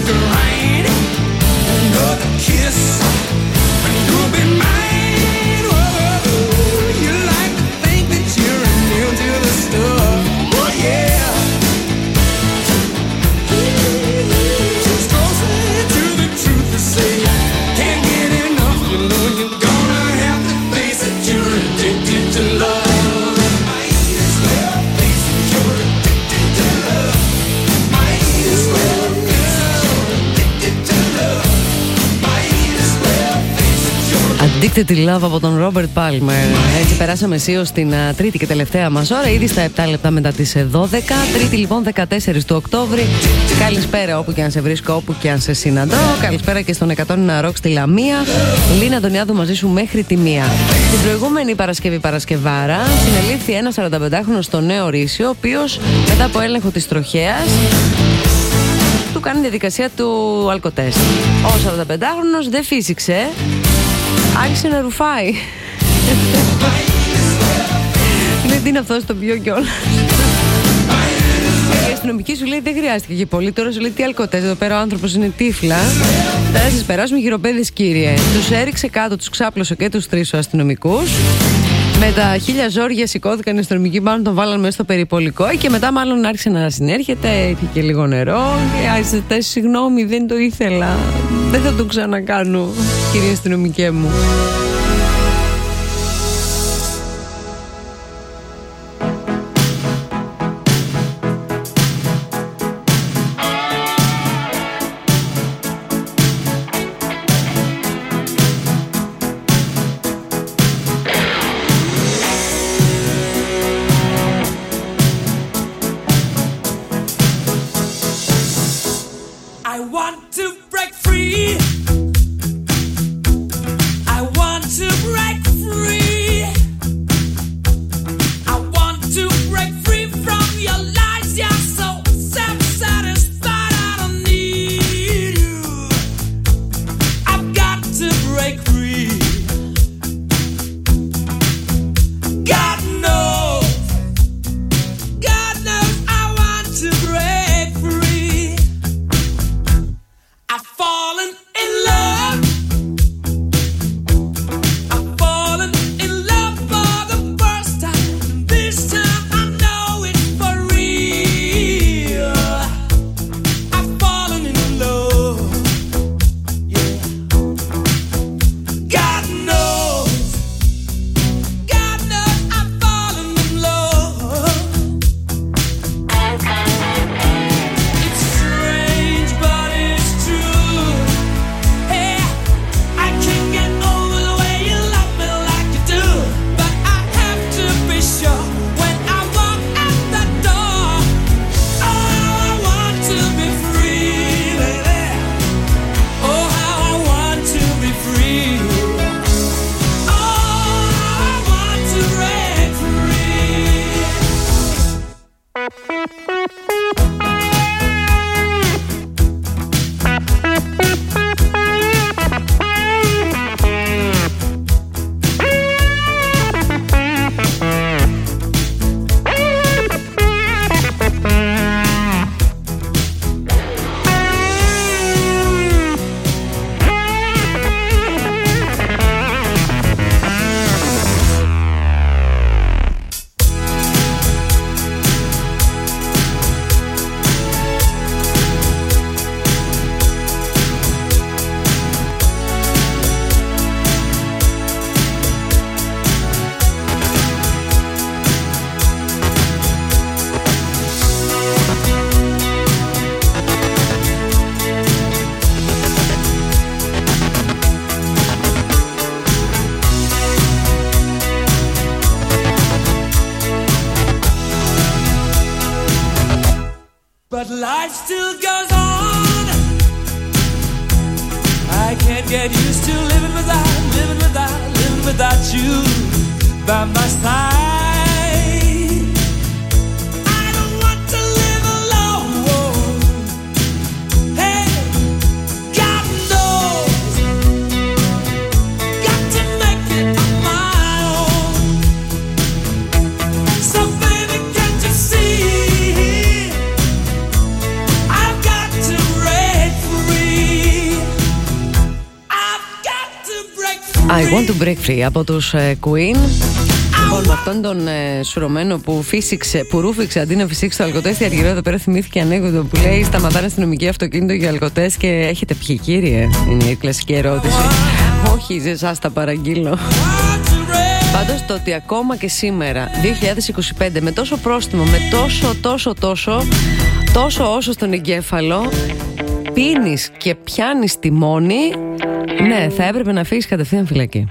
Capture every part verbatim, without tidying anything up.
Addicted to Love από τον Ρόμπερτ Πάλμερ. Έτσι περάσαμε αισίως στην uh, τρίτη και τελευταία μας ώρα, ήδη στα επτά λεπτά μετά τις δώδεκα. Τρίτη λοιπόν δεκατέσσερις του Οκτώβρη. Καλησπέρα όπου και αν σε βρίσκω, όπου και αν σε συναντώ. Καλησπέρα και στον εκατό ένα Rock στη Λαμία. Λίνα Αντωνιάδου μαζί σου μέχρι τη μία. Την προηγούμενη Παρασκευή Παρασκευάρα συνελήφθη ένα σαρανταπεντάχρονος στο Νέο Ρήσιο, ο οποίος μετά από έλεγχο της τροχέας του κάνει διαδικασία του αλκοτέστ. Ο σαρανταπεντάχρονος δεν φύσηξε, άρχισε να ρουφάει. Λέει τι είναι αυτό στο πιό κιόλας. Η αστυνομική σου λέει δεν χρειάστηκε και πολύ. Τώρα σου λέει τι αλκοτές, εδώ πέρα ο άνθρωπος είναι τύφλα. Θα σας περάσουμε γυροπέδες κύριε. Τους έριξε κάτω, τους ξάπλωσε και τους τρεις αστυνομικούς. Με τα χίλια ζόρια σηκώθηκαν οι αστυνομικοί, μάλλον τον βάλαν μέσα στο περιπολικό και μετά μάλλον άρχισε να συνέρχεται, είχε και λίγο νερό. Και συγγνώμη, δεν το ήθελα. Δεν θα το ξανακάνω, κύριε αστυνομικέ μου. I've got to break free. Want to Break Free από τους ε, Queen. Λοιπόν, με αυτόν τον ε, σουρωμένο που φύσηξε, που ρούφηξε αντί να φυσήξει το αλκοτέστη, Αργυρό εδώ πέρα θυμήθηκε ανέκδοτο που λέει: σταματάνε αστυνομική αυτοκίνητο για αλκοτές και έχετε πιει, κύριε? Είναι η κλασική ερώτηση. Όχι, σε εσάς τα παραγγείλω. Πάντως το ότι ακόμα και σήμερα, δύο χιλιάδες είκοσι πέντε, με τόσο πρόστιμο, με τόσο, τόσο, τόσο, τόσο όσο στον εγκέφαλο, πίνεις και πιάνεις τιμόνι, ναι, θα έπρεπε να φύγεις κατευθείαν φυλακή.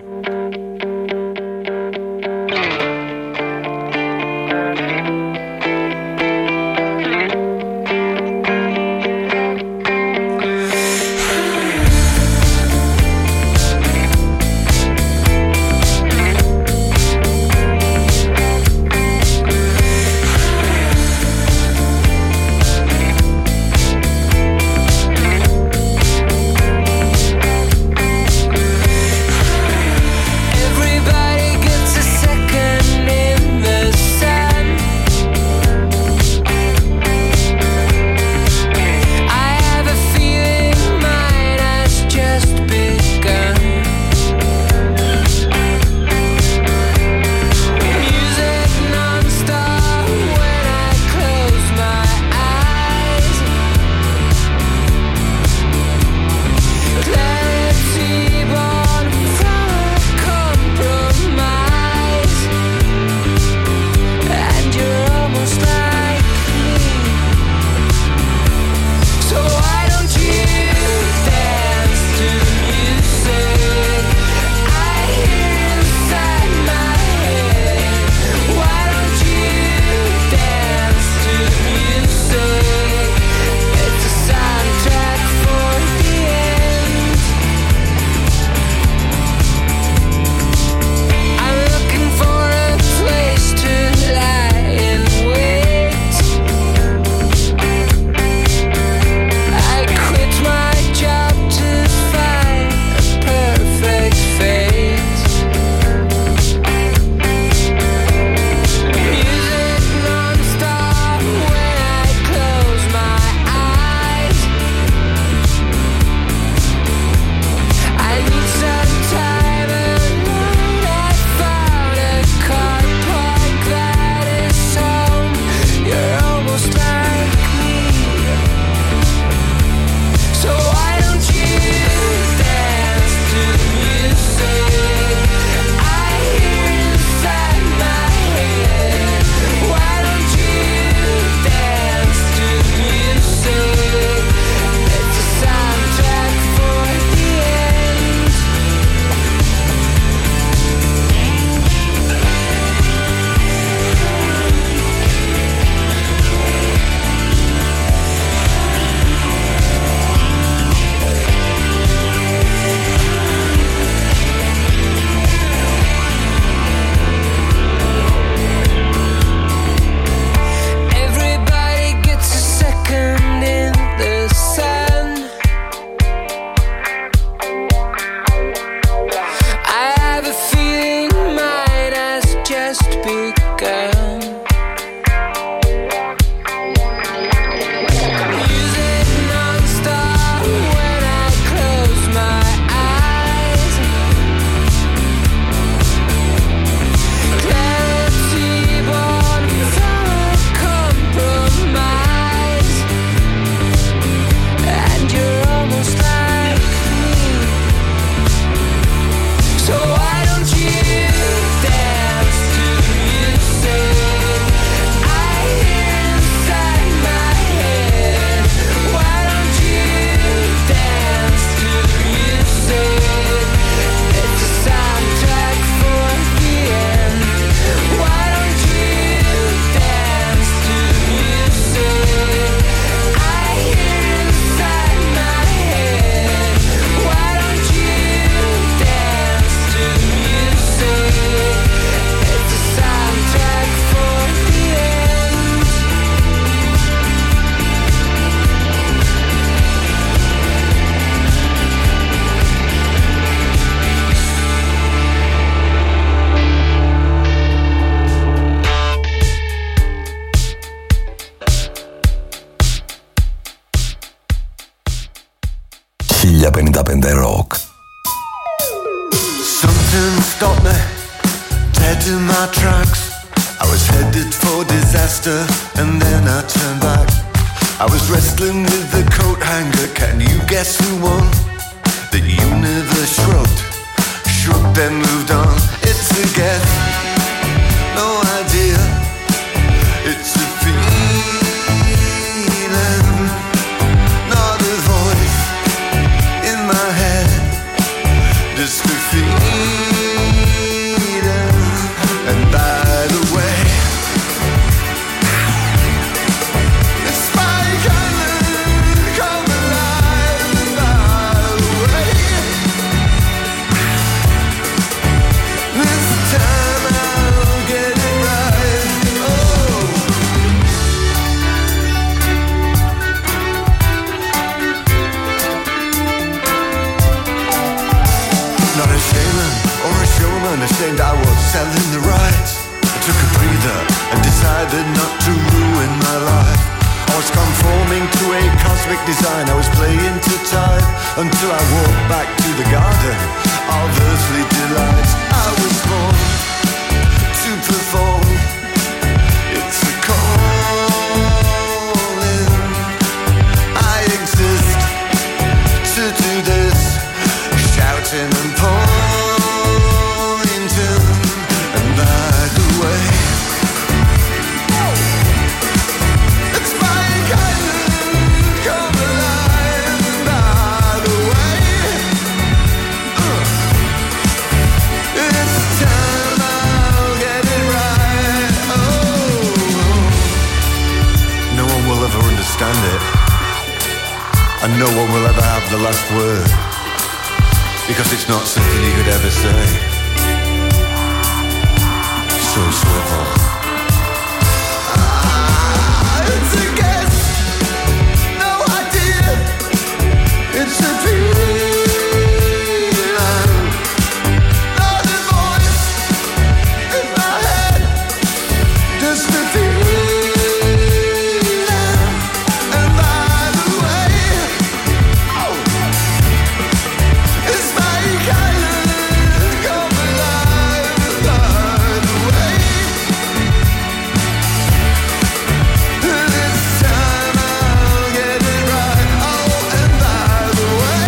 χίλια πενήντα πέντε Rock. Mountain stopped me, dead in my tracks. I was headed for disaster, and then I turned back. I was wrestling with the coat hanger, can you guess who won? The universe shrugged, shrugged then moved on. It's a guess, no idea. It's a feeling, not a voice in my head. Just a feeling, and by the way, it's my island, come alive. And by the way, this time I'll get it right. Oh, not a shaman or a showman, ashamed I was selling the rights. I took a breather and decided not to ruin my life. I was conforming to a cosmic design, I was playing to time until I walked back to the garden of earthly delights. I was born to perform, it's a calling. I exist to do this, shouting and pointing. And by the way, it's my island, come alive. And by the way, uh, it's time I'll get it right. Oh, no one will ever understand it, and no one will ever have the last word, because it's not something you could ever say. So swivel. Ah, it's a guess, no idea. It's a feeling, not a voice in my head. Just a feeling, and by the way, oh, it's my island, come alive. And by the way, this time I'll get it right. Oh, and by the way,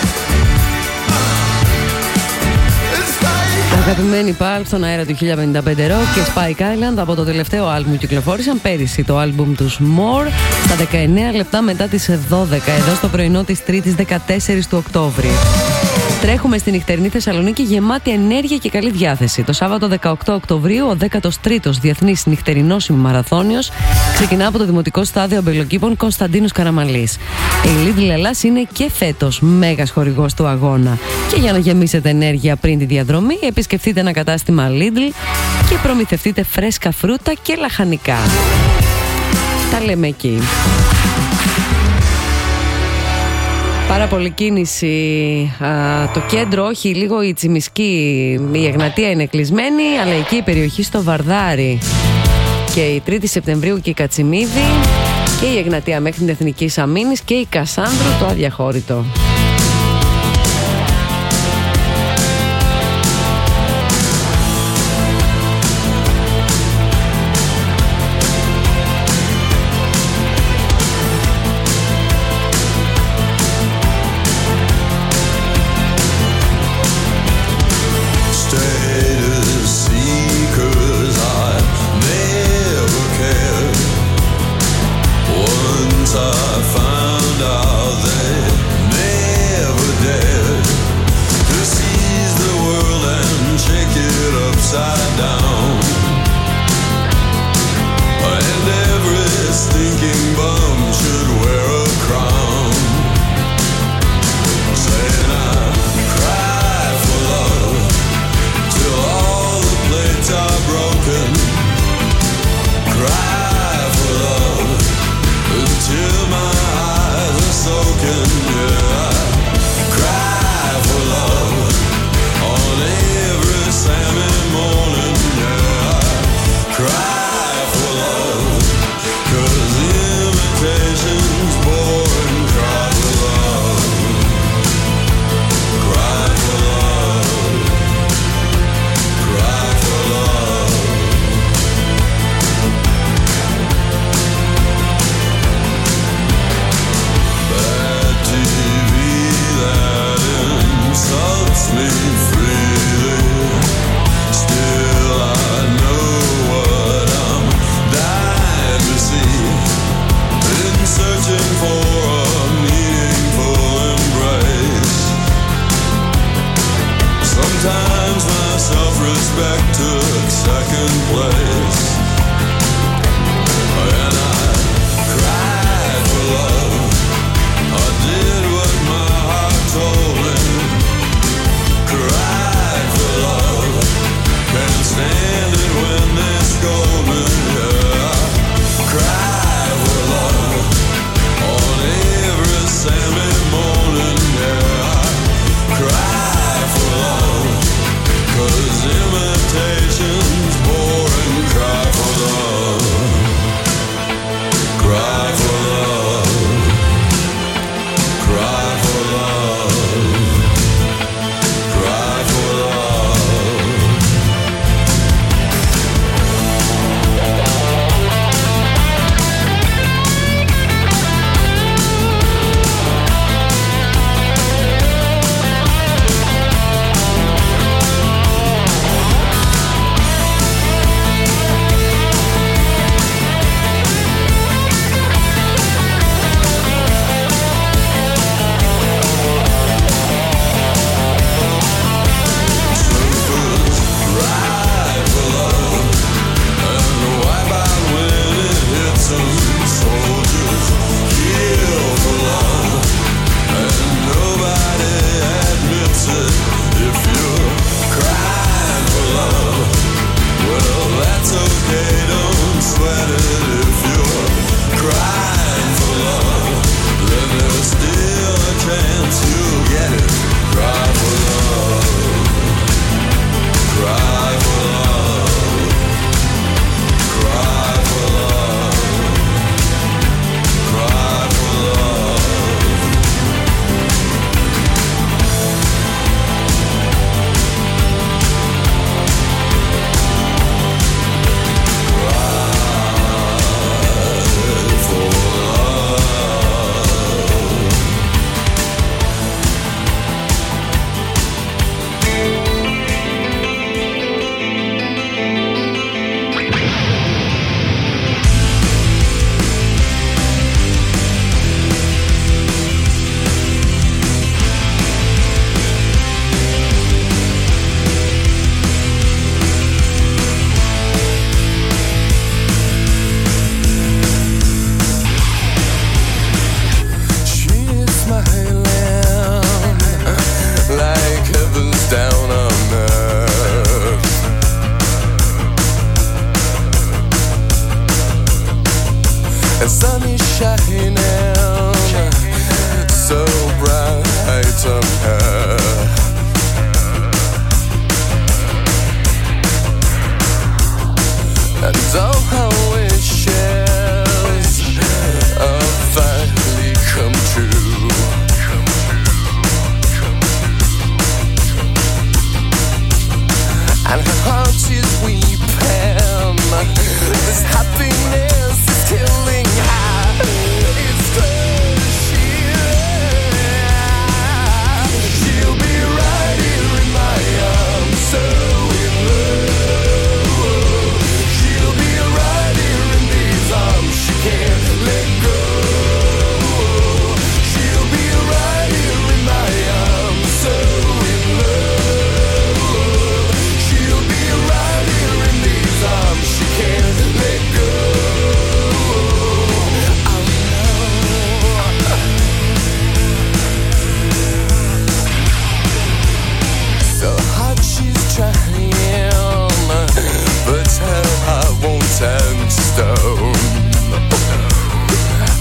it's my Αγαπημένη Pulp στον αέρα του χίλια πενήντα πέντε Rock και Spike Island από το τελευταίο άλμπουμ κυκλοφόρησαν πέρυσι, το άλμπουμ τους More, στα δεκαεννέα λεπτά μετά τις δώδεκα, εδώ στο πρωινό της Τρίτης δεκατέσσερις του Οκτώβρη. Τρέχουμε στη νυχτερινή Θεσσαλονίκη γεμάτη ενέργεια και καλή διάθεση. Το Σάββατο δεκαοκτώ Οκτωβρίου, ο δέκατος τρίτος Διεθνής Νυχτερινός Ημιμαραθώνιος ξεκινά από το Δημοτικό Στάδιο Αμπελοκήπων Κωνσταντίνος Καραμαλής. Η Lidl Ελλάς είναι και φέτος μέγας χορηγός του αγώνα. Και για να γεμίσετε ενέργεια πριν τη διαδρομή, επισκεφτείτε ένα κατάστημα Lidl και προμηθευτείτε φρέσκα φρούτα και λαχανικά. Τα λέμε εκεί. Πάρα πολύ κίνηση α, το κέντρο, όχι λίγο η Τσιμισκή, η Εγνατία είναι κλεισμένη, αλλά εκεί η περιοχή στο Βαρδάρι και η Τρίτη Σεπτεμβρίου και η Κατσιμίδη και η Εγνατία μέχρι την Εθνικής Αμήνης και η Κασάνδρου το αδιαχώρητο. I found out they made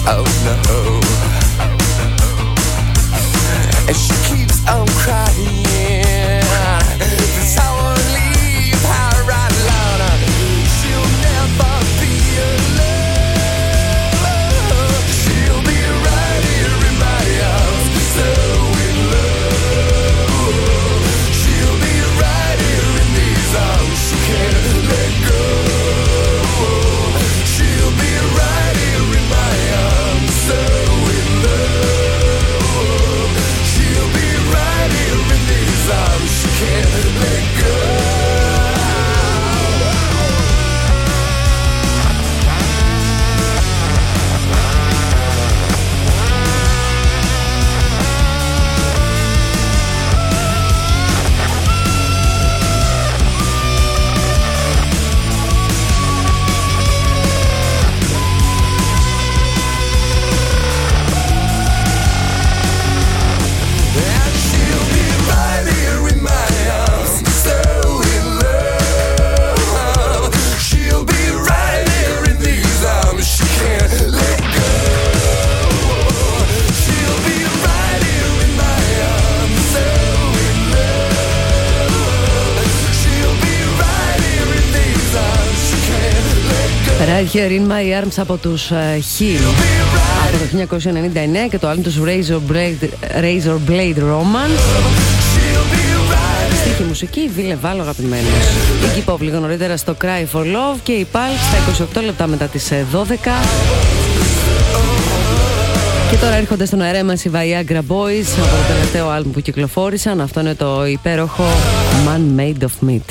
Oh no. And she keeps on crying. This I won't leave her alone. She'll never be alone. She'll be right here in my arms, so in love. She'll be right here in these arms. She can't let go. She'll be right here in my arms, so in love. She'll be right here in these arms. She can't let go. Right Here in My Arms από τους uh, Him από το χίλια εννιακόσια ενενήντα εννέα και το άλλο τους Razor Blade, Razor Blade Romance. Στίχη μουσική, Βίλε Βάλο αγαπημένος. Η Iggy Pop λίγο νωρίτερα στο Cry for Love και η Pulse στα είκοσι οκτώ λεπτά μετά τις δώδεκα. Και τώρα έρχονται στον αέρα μας οι Viagra Boys από το τελευταίο άλμπουμ που κυκλοφόρησαν. Αυτό είναι το υπέροχο Man Made of Meat.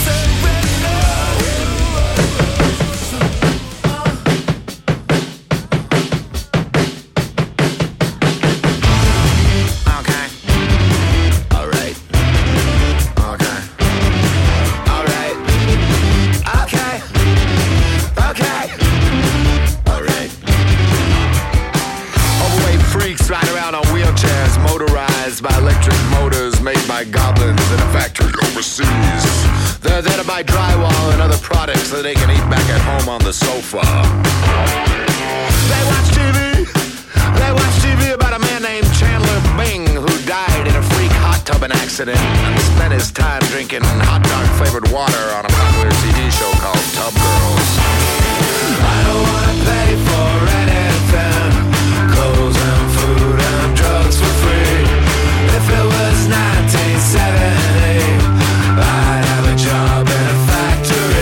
So they can eat back at home on the sofa. They watch T V. They watch T V about a man named Chandler Bing who died in a freak hot tubbing accident and spent his time drinking hot dog flavored water on a popular T V show called Tub Girls. I don't wanna pay for anything, clothes and food and drugs for free. If it was nineteen seventy, I'd have a job in a factory.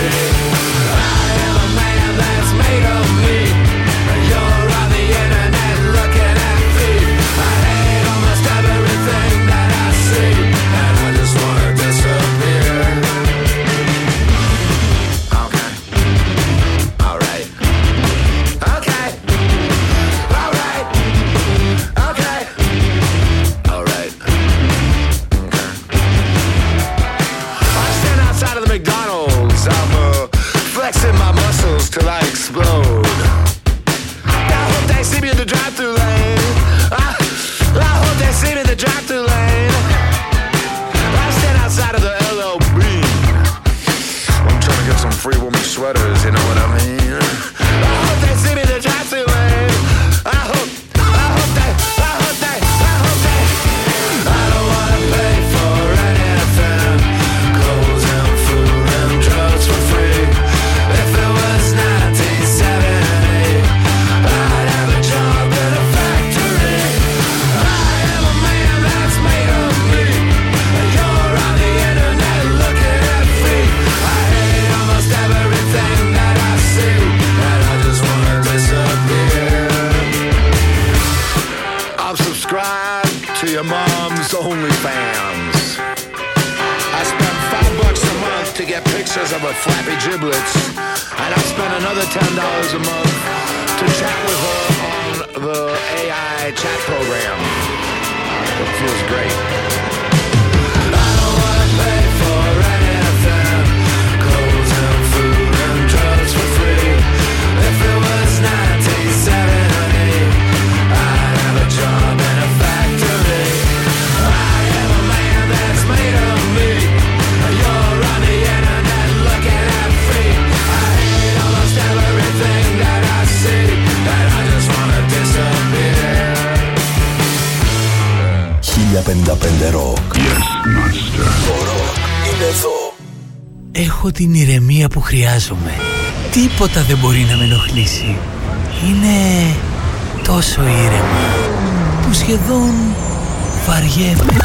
Till I explode. I hope they see me in the drive-thru lane. I, I hope they see me in the drive-thru lane. I stand outside of the L O B. I'm trying to get some free woman sweaters, you know what I mean? I hope they see me in the drive-thru lane. I hope, I hope they, I hope they, I hope they. I don't wanna pay for anything, clothes and food and drugs for free. If it was nineteen seventy, I'd have a job in a factory. I am a man that's made of meat, and you're on the internet looking at feet. I hate almost everything that I see, and I just wanna disappear. I'm subscribed to your mom's OnlyFans. I spend five bucks a month to get pictures of her flappy giblets, and I spend another ten dollars a month to chat with her on the A I chat program. It feels great. I don't wanna pay for anything, clothes and food and drugs for free. If it was nineteen seventy, I'd have a job in a factory. I am a man that's made of meat. You're on the internet looking at feet. I hate almost everything that I see, and I just wanna disappear. εννιά πενήντα πέντε Rock. Yes, Master. Το Rock είναι εδώ. Έχω την ηρεμία που χρειάζομαι. Τίποτα δεν μπορεί να με ενοχλήσει. Είναι τόσο ήρεμα που σχεδόν βαριέμαι.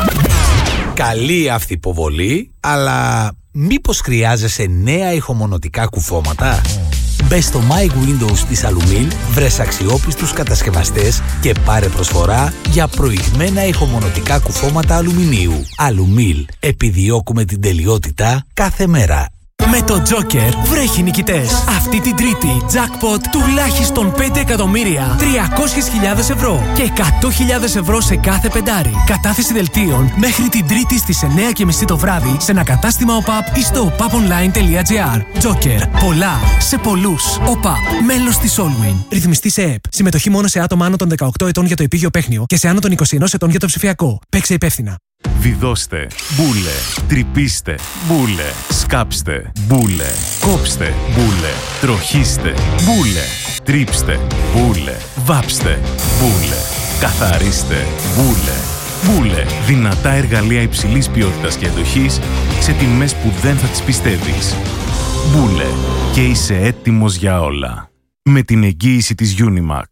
Καλή αυθυποβολή, αλλά μήπως χρειάζεσαι νέα ηχομονωτικά κουφώματα? Μπες στο My Windows της Alumil, βρες αξιόπιστους κατασκευαστές και πάρε προσφορά για προηγμένα ηχομονωτικά κουφώματα αλουμινίου. Alumil, επιδιώκουμε την τελειότητα κάθε μέρα. Με το Joker βρέχει νικητές. Αυτή την Τρίτη, jackpot τουλάχιστον πέντε εκατομμύρια τριακόσιες χιλιάδες ευρώ και εκατό χιλιάδες ευρώ σε κάθε πεντάρι. Κατάθεση δελτίων μέχρι την Τρίτη στις εννιά και μισή το βράδυ σε ένα κατάστημα ΟΠΑΠ ή στο οπαπονline τελεία gr. Joker. Πολλά σε πολλούς. ΟΠΑΠ. Μέλος της Allwin. Ρυθμιστή σε ΕΕΠ. Συμμετοχή μόνο σε άτομα άνω των δεκαοκτώ ετών για το επίγειο παίχνιο και σε άνω των είκοσι ένα ετών για το ψηφιακό. Παίξε υπεύθυνα. Βιδώστε, μπούλε, τρυπήστε, μπούλε, σκάψτε, μπούλε, κόψτε, μπούλε, τροχίστε, μπούλε, τρίψτε, μπούλε, βάψτε, μπούλε, καθαρίστε, μπούλε. Μπούλε, δυνατά εργαλεία υψηλής ποιότητας και αντοχής σε τιμές που δεν θα τις πιστεύεις. Μπούλε, και είσαι έτοιμος για όλα. Με την εγγύηση της Unimac.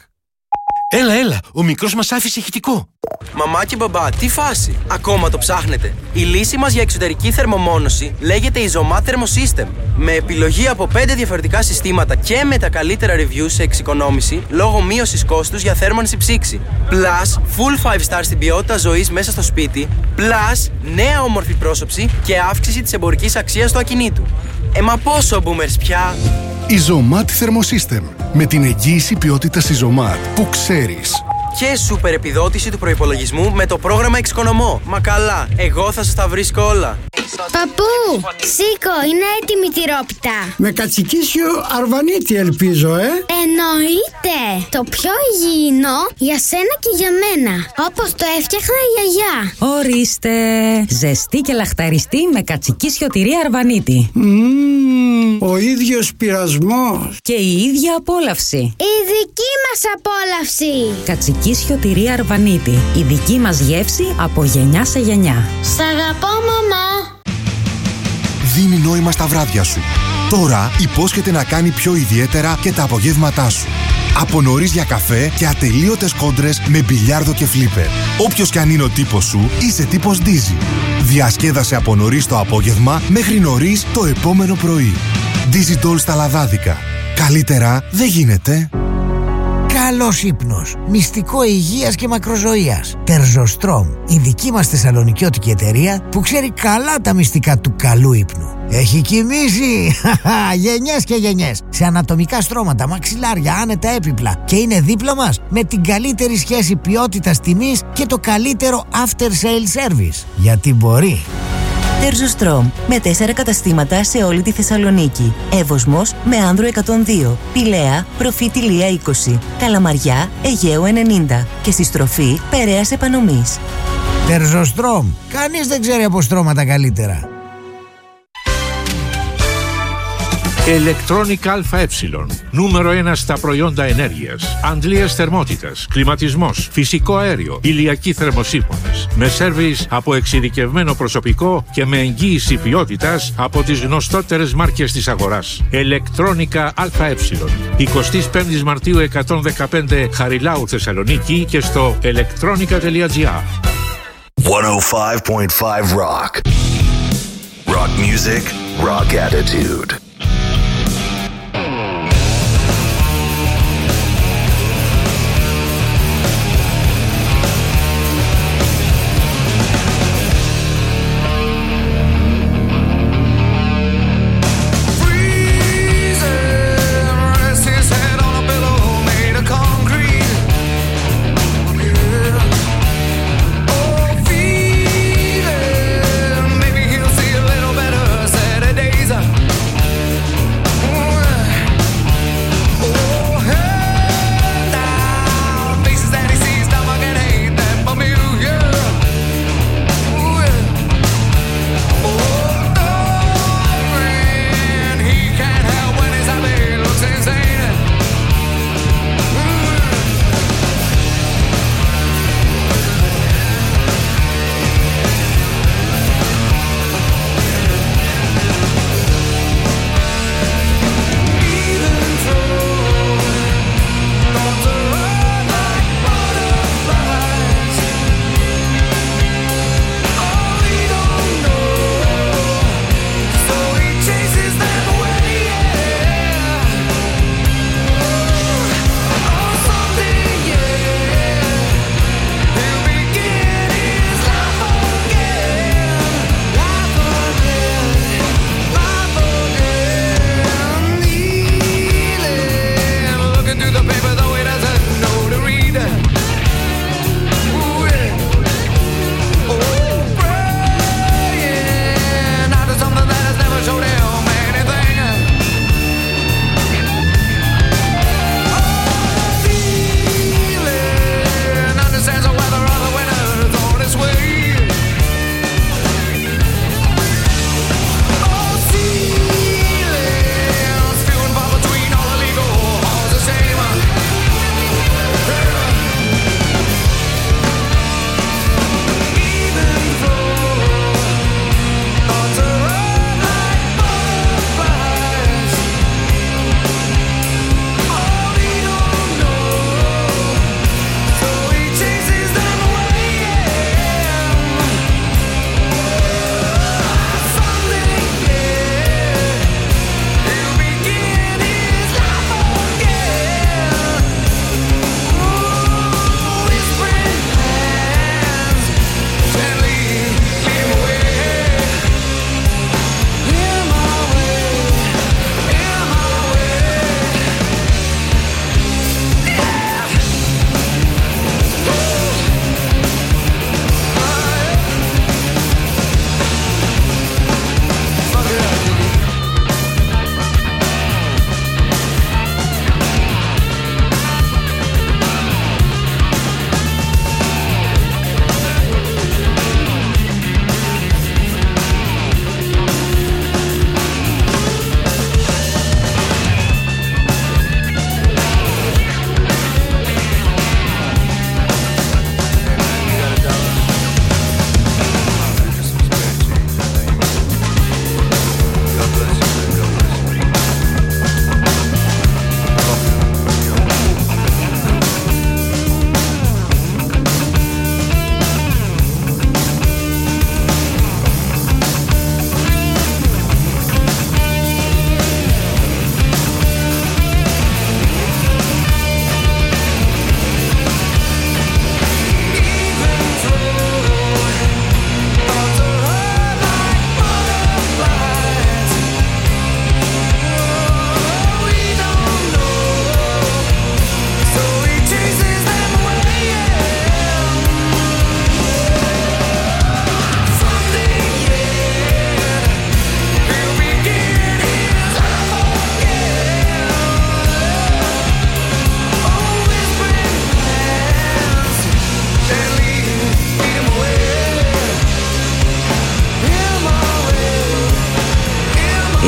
Έλα, έλα, ο μικρός μας άφησε ηχητικό. Μαμά και μπαμπά, τι φάση, ακόμα το ψάχνετε? Η λύση μας για εξωτερική θερμομόνωση λέγεται Isomat Thermosystem. Με επιλογή από πέντε διαφορετικά συστήματα και με τα καλύτερα reviews σε εξοικονόμηση λόγω μείωσης κόστους για θέρμανση ψήξη. Plus, full five star στην ποιότητα ζωής μέσα στο σπίτι. Plus, νέα όμορφη πρόσωψη και αύξηση της εμπορικής αξίας του ακινήτου. Ε, μα πόσο boomers πια! Isomat Thermosystem. Με την εγγύηση ποιότητας Isomat που ξέρεις. Και σούπερ επιδότηση του προϋπολογισμού με το πρόγραμμα Εξοικονομώ. Μα καλά, εγώ θα σας τα βρίσκω όλα. Παππού, σήκω, είναι έτοιμη η τυρόπιτα. Με κατσικίσιο αρβανίτη ελπίζω, ε. Εννοείται. Το πιο υγιεινό για σένα και για μένα. Όπως το έφτιαχνα η γιαγιά. Ορίστε. Ζεστή και λαχταριστή με κατσικίσιο τυρί αρβανίτη. Mm, ο ίδιος πειρασμός. Και η ίδια απόλαυση. Η δική μας απόλαυση. Κατσικίσιο τυρί αρβανίτη. Η δική μας γεύση από γενιά σε γενιά. Σ' αγαπώ, μαμά. Δίνει νόημα στα βράδια σου. Τώρα υπόσχεται να κάνει πιο ιδιαίτερα και τα απογεύματά σου. Από νωρίς για καφέ και ατελείωτες κόντρες με μπιλιάρδο και φλίπερ. Όποιος κι αν είναι ο τύπος σου, είσαι τύπος Dizzy. Διασκέδασε από νωρίς το απόγευμα μέχρι νωρίς το επόμενο πρωί. Dizzy Doll στα λαδάδικα. Καλύτερα δεν γίνεται. Καλός ύπνος, μυστικό υγείας και μακροζωίας. Τερζοστρόμ, η δική μας θεσσαλονικιώτικη εταιρεία που ξέρει καλά τα μυστικά του καλού ύπνου. Έχει κοιμήσει γενιές και γενιές σε ανατομικά στρώματα, μαξιλάρια, άνετα έπιπλα και είναι δίπλα μας με την καλύτερη σχέση ποιότητας τιμής και το καλύτερο after sale service. Γιατί μπορεί. Τερζοστρόμ, με τέσσερα καταστήματα σε όλη τη Θεσσαλονίκη. Εύωσμος με Άνδρο εκατόν δύο, Πηλαία, Προφήτη Λία είκοσι, Καλαμαριά, Αιγαίου ενενήντα και στη στροφή Περαίας Επανομής. Τερζοστρόμ, κανείς δεν ξέρει από στρώματα καλύτερα. Electronic ΑΕ, νούμερο ένα στα προϊόντα ενέργειας, αντλίας θερμότητας, κλιματισμός, φυσικό αέριο, ηλιακοί θερμοσύφωνες, με σέρβις από εξειδικευμένο προσωπικό και με εγγύηση ποιότητας από τις γνωστότερες μάρκες της αγοράς. Electronica ΑΕ, εικοστή πέμπτη Μαρτίου εκατόν δεκαπέντε Χαριλάου Θεσσαλονίκη και στο electronica τελεία gr. εκατόν πέντε κόμμα πέντε Rock. Rock music, rock attitude.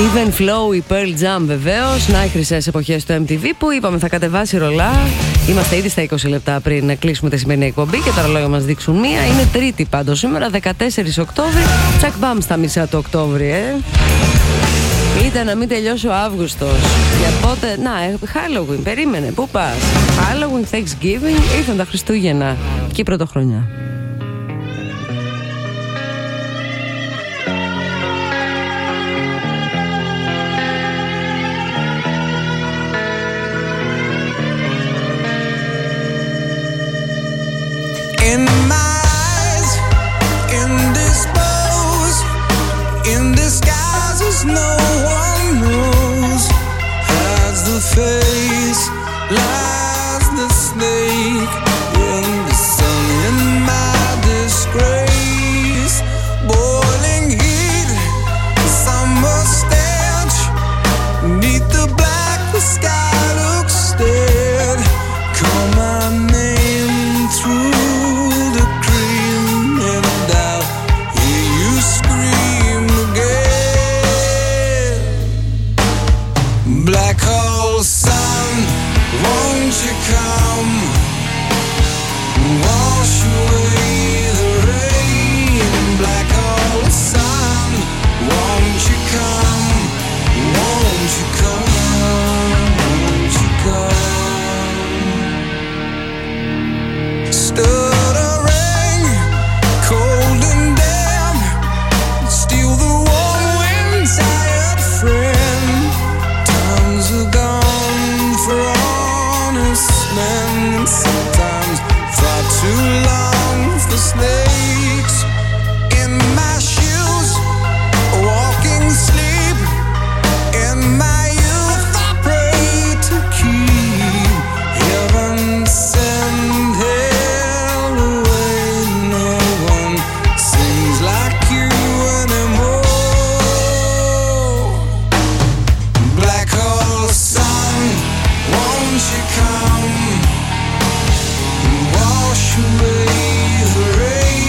Even Flow, η Pearl Jam βεβαίως. Να οι χρυσές εποχές του εμ τι βι που είπαμε θα κατεβάσει ρολά. Είμαστε ήδη στα είκοσι λεπτά πριν κλείσουμε τη σημερινή εκπομπή και τα ρολόγια μας δείξουν μία. Είναι Τρίτη πάντως σήμερα, δεκατέσσερις Οκτώβρη. Τσακ μπαμ στα μισά του Οκτώβρη, ε. Ήταν να μην τελειώσει ο Αύγουστος. Για πότε, να, Halloween, περίμενε, πού πας? Halloween, Thanksgiving, ήρθαν τα Χριστούγεννα και η Πρωτοχρονιά. In my eyes, indisposed, in disguises no one knows. As the face lies the snake in the sun, in my disgrace. Boiling heat, summer stench, neath the black the sky looks dead. Call my name through black hole sun, won't you come, wash away the rain. Black hole sun, won't you come, won't you come, won't you come. Stood a ring, cold and damp, steal the warm wind, tired friend. Gone for honest men, sometimes far too long for snakes. In my shoes, walking sleep. In my youth, I pray to keep heaven send hell away. No one sings like you anymore. Black hole sun, won't you come, wash away the rain.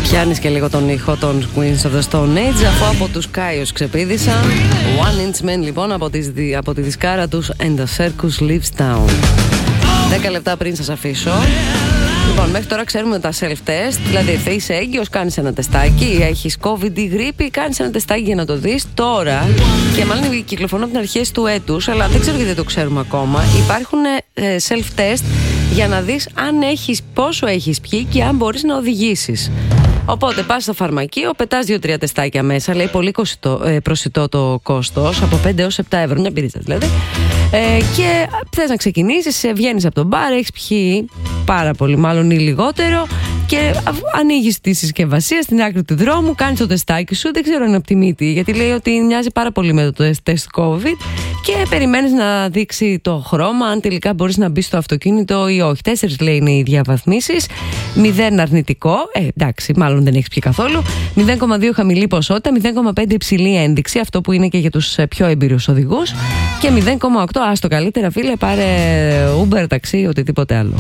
Πιάνεις και λίγο τον ήχο των Queens of the Stone Age, αφού από τους Κάιος ξεπήδησαν. One Inch Men λοιπόν από, τις, από τη δισκάρα τους And the Circus Lives Down. Δέκα λεπτά πριν σας αφήσω. Λοιπόν, μέχρι τώρα ξέρουμε τα self-test, δηλαδή θα είσαι έγκυος, κάνεις ένα τεστάκι, έχεις COVID ή γρίπη, κάνεις ένα τεστάκι για να το δεις. Τώρα, και μάλλον κυκλοφορούν από την αρχές του έτους, αλλά δεν ξέρω γιατί δεν το ξέρουμε ακόμα, υπάρχουν ε, self-test για να δεις αν έχεις, πόσο έχεις πιει και αν μπορείς να οδηγήσεις. Οπότε πας στο φαρμακείο, πετάς δύο-τρία τεστάκια μέσα, λέει πολύ κοσιτό, ε, προσιτό το κόστος, από πέντε έως επτά ευρώ, μια πυρίτσα δηλαδή. Ε, και θες να ξεκινήσεις, βγαίνεις από τον μπαρ, έχεις πιει πάρα πολύ, μάλλον ή λιγότερο, και ανοίγεις τη συσκευασία στην άκρη του δρόμου, κάνεις το τεστάκι σου, δεν ξέρω αν είναι από τη μύτη, γιατί λέει ότι μοιάζει πάρα πολύ με το τεστ COVID, και περιμένεις να δείξει το χρώμα, αν τελικά μπορείς να μπεις στο αυτοκίνητο ή όχι. Τέσσερις λέει είναι οι διαβαθμίσεις, μηδέν αρνητικό, ε, εντάξει, μάλλον δεν έχεις πιει καθόλου, μηδέν κόμμα δύο χαμηλή ποσότητα, μηδέν κόμμα πέντε υψηλή ένδειξη, αυτό που είναι και για τους πιο εμπειρούς οδηγούς, και μηδέν κόμμα οκτώ άστο, καλύτερα φίλε, πάρε Uber, ταξί, οτιδήποτε άλλο.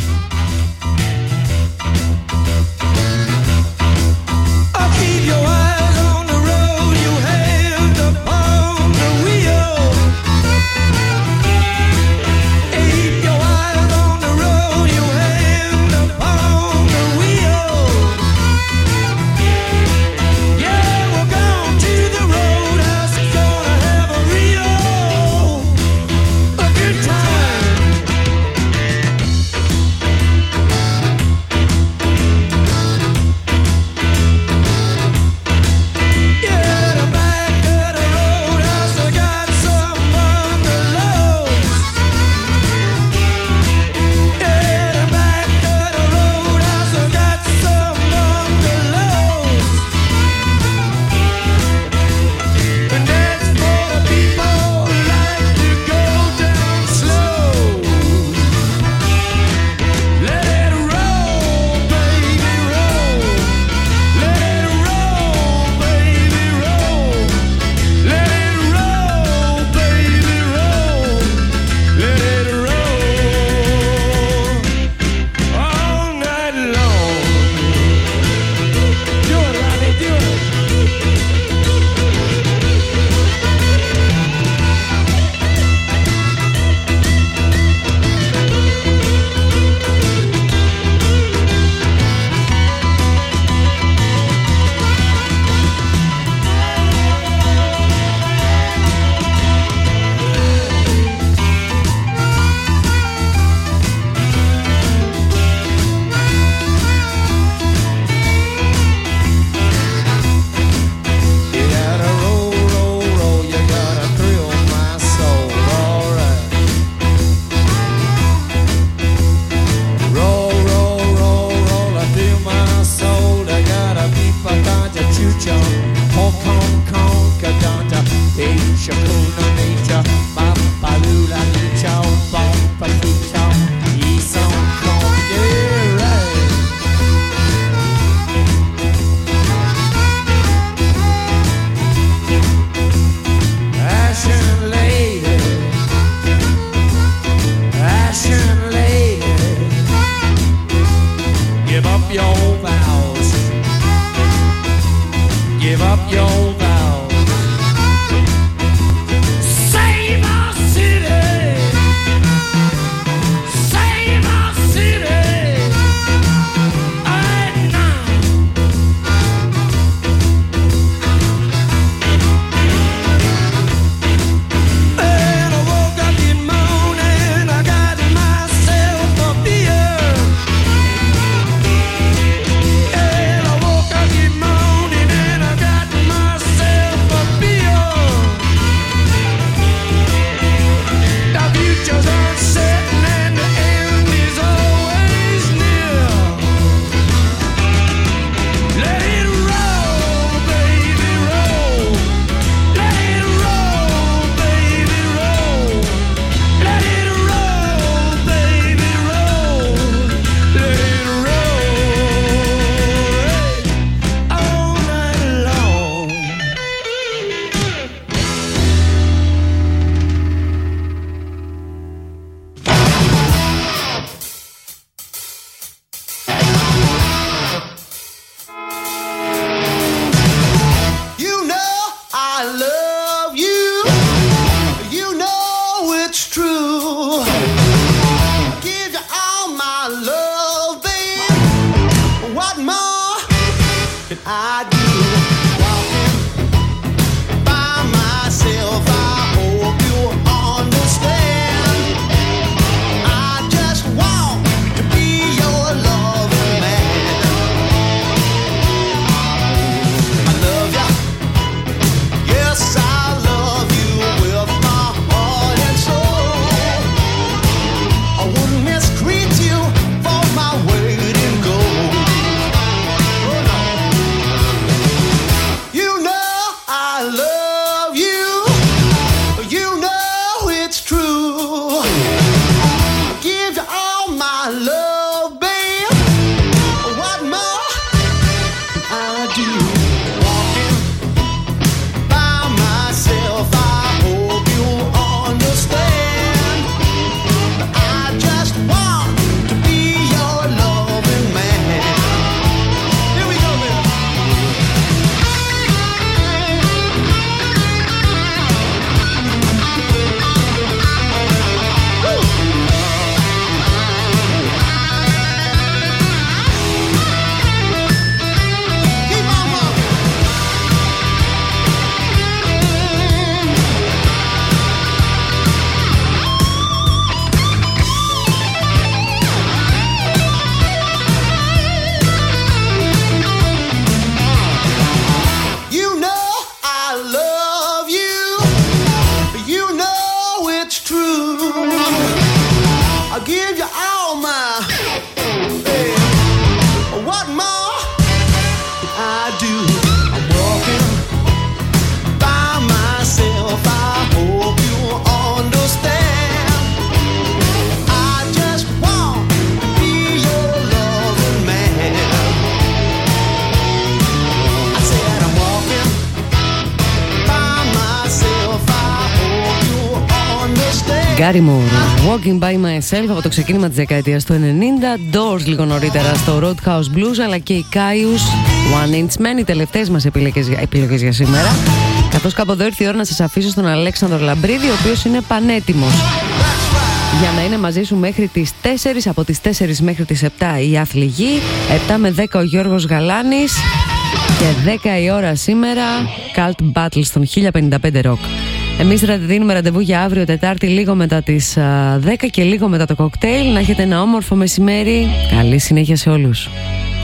Gary Moore, Walking by Myself από το ξεκίνημα της δεκαετίας του ενενήντα. Doors λίγο νωρίτερα στο Roadhouse Blues, αλλά και η Caius, One Inch Men, οι τελευταίες μας επιλογές, επιλογές για σήμερα. Καθώς κάποτε ήρθε η ώρα να σας αφήσω στον Αλέξανδρο Λαμπρίδη, ο οποίος είναι πανέτοιμος για να είναι μαζί σου μέχρι τις τέσσερις, από τις τέσσερις μέχρι τις επτά η Αθληγή, επτά με δέκα ο Γιώργος Γαλάνης και δέκα η ώρα σήμερα Cult Battle στον χίλια πενήντα πέντε Rock. Εμείς δίνουμε ραντεβού για αύριο Τετάρτη λίγο μετά τις δέκα και λίγο μετά το κοκτέιλ. Να έχετε ένα όμορφο μεσημέρι. Καλή συνέχεια σε όλους.